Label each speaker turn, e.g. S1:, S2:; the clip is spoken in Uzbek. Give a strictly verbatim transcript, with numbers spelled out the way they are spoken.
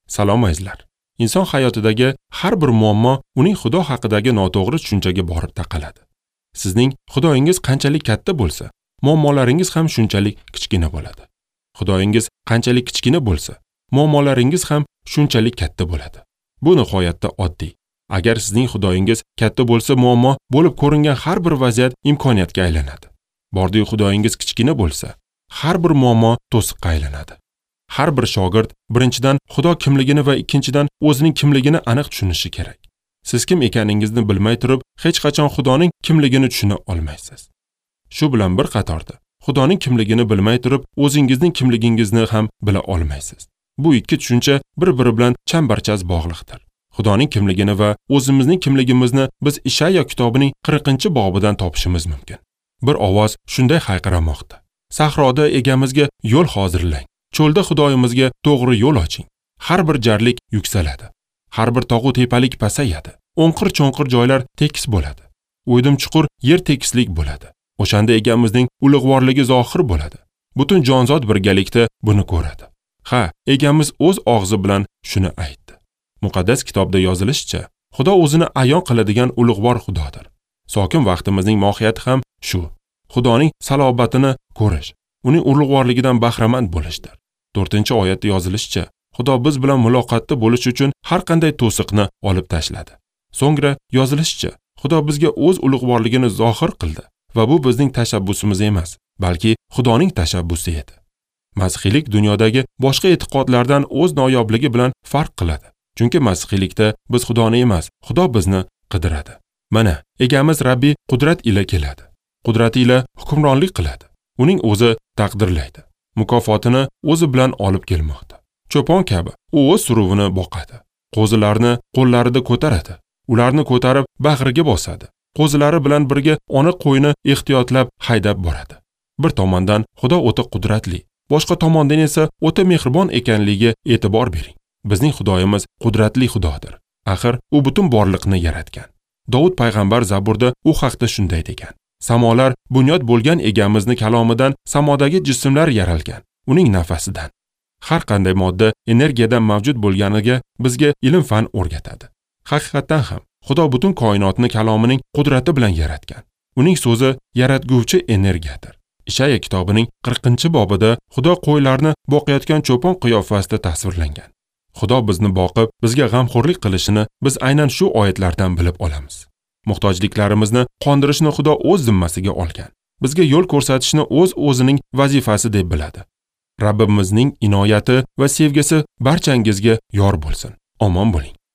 S1: Salom azizlar. Inson hayotidagi har bir muammo uning Xudo haqidagi noto'g'ri tushunchaga borib taqaladi. Sizning Xudoyingiz qanchalik katta bo'lsa, muammolaringiz ham shunchalik kichkina bo'ladi. Xudoyingiz qanchalik kichkina bo'lsa, muammolaringiz ham shunchalik katta bo'ladi. Bu nihoyatda oddiy. Agar sizning Xudoyingiz katta bo'lsa, muammo bo'lib ko'ringan har bir vaziyat imkoniyatga aylanadi. Bordi Xudoyingiz kichkina bo'lsa, har bir muammo to'siqqa aylanadi. Har bir shogird birinchidan Xudo kimligini va ikkinchidan o'zining kimligini aniq tushunishi kerak. Siz kim ekaningizni bilmay turib, hech qachon Xudoning kimligini tushuna olmaysiz. Shu bilan bir qatorda, Xudoning kimligini bilmay turib, o'zingizning kimligingizni ham bila olmaysiz. Bu ikki tushuncha bir-biri bilan chambarchas bog'liqdir. Xudoning kimligini va o'zimizning kimligimizni biz Ishaya kitobining qirqinchi bobidan topishimiz mumkin. Bir ovoz shunday hayqiramoqda: Sahroda egamizga yo'l hozirlang. Cho'lda Xudoyimizga to'g'ri yo'l oching. Har bir jarlik yuksaladi. Har bir tog'u tepalik pasayadi. O'nqir-cho'nqir joylar tekis bo'ladi. O'ydim-chuqur yer tekislik bo'ladi. O'shanda egamizning ulug'vorligi zohir bo'ladi. Butun jonzot birgalikda buni ko'radi. Ha, egamiz o'z og'zi bilan shuni aytdi. Muqaddas kitobda yozilishicha, Xudo o'zini ayon qiladigan ulug'vor Xudodir. Sokin vaqtimizning mohiyati ham shu. Xudoning salobatini ko'rish, uning ulug'vorligidan bahramand bo'lishdir. to'rtinchi oyatda yozilishicha, Xudo biz bilan muloqotda bo'lish uchun har qanday to'siqni olib tashladi. So'ngra yozilishicha, Xudo bizga o'z ulug'vorligini zohir qildi va bu bizning tashabbusimiz emas, balki Xudoning tashabbusi edi. Masihiylik dunyodagi boshqa e'tiqodlardan o'z noyobligi bilan farq qiladi. Chunki masihiylikda biz Xudoni emas, Xudo bizni qidiradi. Mana, egamiz Rabbiy qudrat ila keladi. Qudrati ila hukmronlik qiladi. Uning o'zi taqdirlaydi. Mukofotini o'zi bilan olib kelmoqda. Cho'pon kabi u o'z suruvini boqadi. Qo'zilarni qo'llarida ko'taradi. Ularni ko'tarib bag'riga bosadi. Qo'zilari bilan birga ona qo'yni ehtiyotlab haydab boradi. Bir tomondan Xudo o'ta qudratli, boshqa tomondan esa o'ta mehribon ekanligiga e'tibor bering. Bizning Xudoyimiz qudratli Xudodir. Axir u butun borliqni yaratgan. Davud payg'ambar Zaburda u haqda shunday degan: Samolar bunyod bo'lgan egamizni kalomidan samodagi jismlar yaralgan, uning nafasidan. Har qanday modda energiyadan mavjud bo'lganiga bizga ilm-fan o'rgatadi. Haqiqatan ham Xudo butun koinotni kalomining qudrati bilan yaratgan. Uning so'zi yaratguvchi energiyadir. Ishaya kitobining qirqinchi bobida Xudo qo'ylarni boqayotgan cho'pon qiyofasida tasvirlangan. Xudo bizni boqib, bizga g'amxo'rlik qilishini biz aynan shu oyatlardan bilib olamiz. Muhtojliklarimizni qondirishni Xudo o'z zimmasiga olgan. Bizga yo'l ko'rsatishni o'z o'zining vazifasi deb biladi. Rabbimizning inoyati va sevgisi barchangizga yor bo'lsin. Omon bo'ling.